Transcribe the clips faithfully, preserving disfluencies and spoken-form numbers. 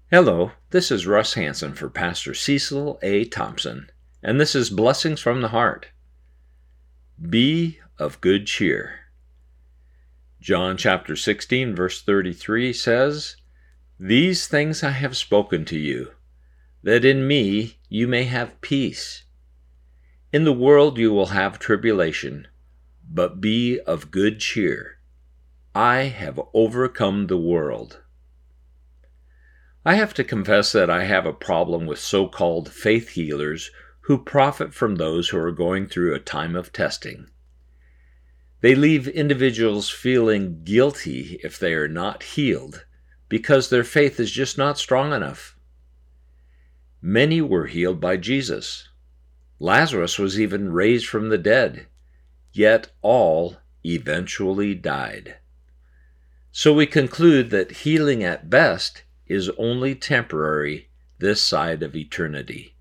Hello, this is Russ Hansen for Pastor Cecil A. Thompson, and this is Blessings from the Heart. Be of good cheer. John chapter sixteen, verse thirty-three says, "These things I have spoken to you, that in me you may have peace. In the world you will have tribulation, but be of good cheer. I have overcome the world." I have to confess that I have a problem with so-called faith healers who profit from those who are going through a time of testing. They leave individuals feeling guilty if they are not healed because their faith is just not strong enough. Many were healed by Jesus. Lazarus was even raised from the dead, yet all eventually died. So we conclude that healing at best is only temporary this side of eternity.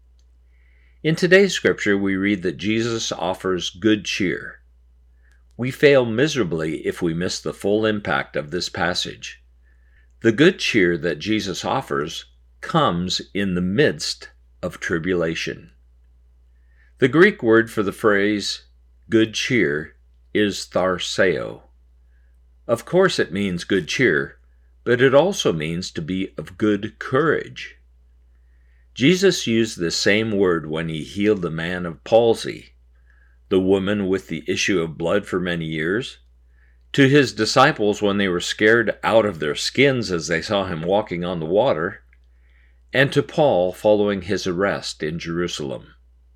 In today's scripture, we read that Jesus offers good cheer. We fail miserably if we miss the full impact of this passage. The good cheer that Jesus offers comes in the midst of tribulation. The Greek word for the phrase good cheer is tharseo. Of course it means good cheer, but it also means to be of good courage. Jesus used this same word when he healed the man of palsy, the woman with the issue of blood for many years, to his disciples when they were scared out of their skins as they saw him walking on the water, and to Paul following his arrest in Jerusalem.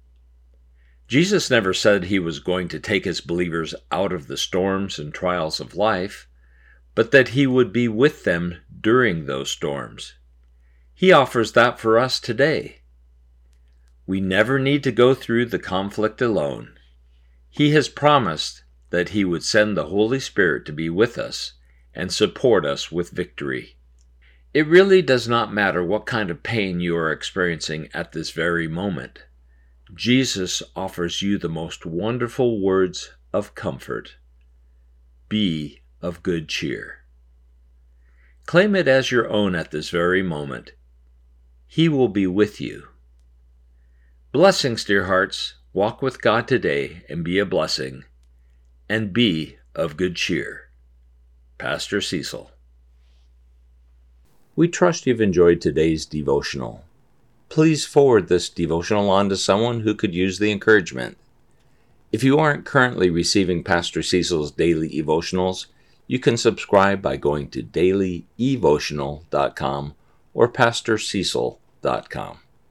Jesus never said he was going to take his believers out of the storms and trials of life, but that he would be with them during those storms. He offers that for us today. We never need to go through the conflict alone. He has promised that he would send the Holy Spirit to be with us and support us with victory. It really does not matter what kind of pain you are experiencing at this very moment. Jesus offers you the most wonderful words of comfort. Be of good cheer. Claim it as your own at this very moment. He will be with you. Blessings, dear hearts. Walk with God today and be a blessing, and be of good cheer. Pastor Cecil. We trust you've enjoyed today's devotional. Please forward this devotional on to someone who could use the encouragement. If you aren't currently receiving Pastor Cecil's daily devotionals, you can subscribe by going to daily evotional dot com or pastor cecil dot com.